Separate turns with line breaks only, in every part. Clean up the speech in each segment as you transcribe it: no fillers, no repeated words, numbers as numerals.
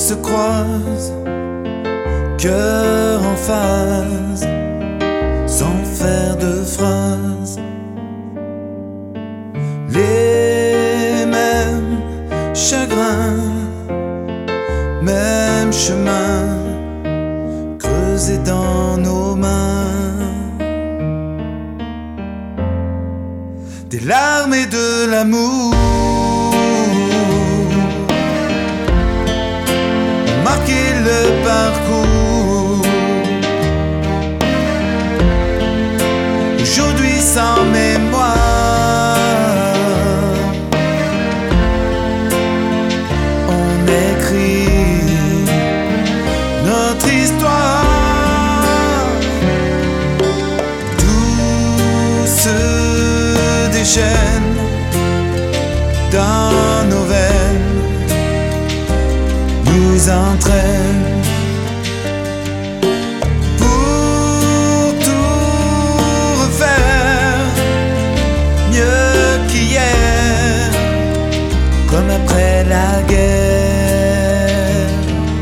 se croisent, cœur en phase, sans faire de phrases. Les mêmes chagrins, même chemin, creusé dans nos mains. Des larmes et de l'amour, marquer le parcours. Aujourd'hui sans mémoire, on écrit notre histoire. Tout se déchaîne dans nos veines, nous entraîne pour tout refaire, mieux qu'hier, comme après la guerre.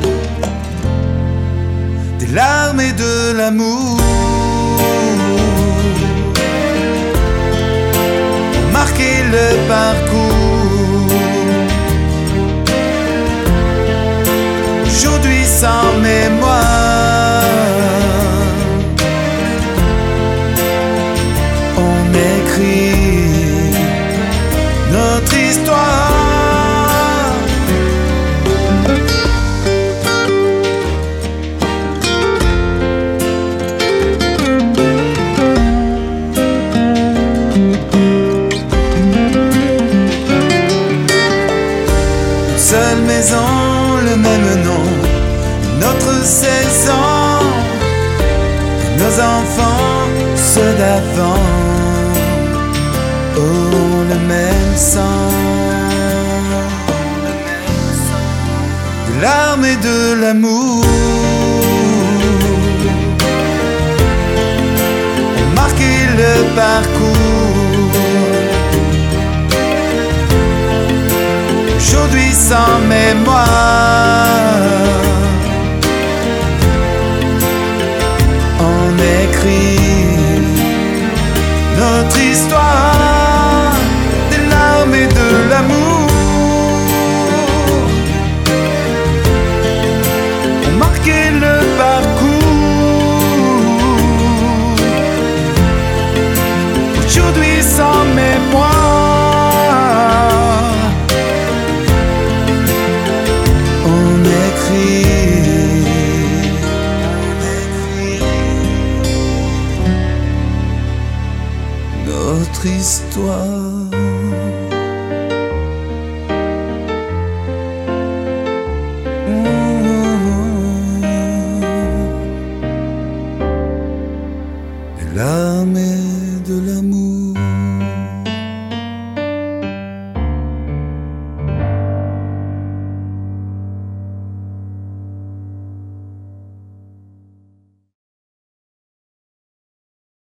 Des larmes et de l'amour, marquer le parcours. Aujourd'hui sans mémoire, on écrit notre histoire. Une seule maison, le même nom, notre saison, nos enfants, ceux d'avant, oh le même sang, de larmes et de l'amour, marquer le parcours. Aujourd'hui sans mémoire, on écrit notre histoire. Des larmes et de l'amour, on marquait le parcours. Aujourd'hui sans mémoire, on écrit notre histoire.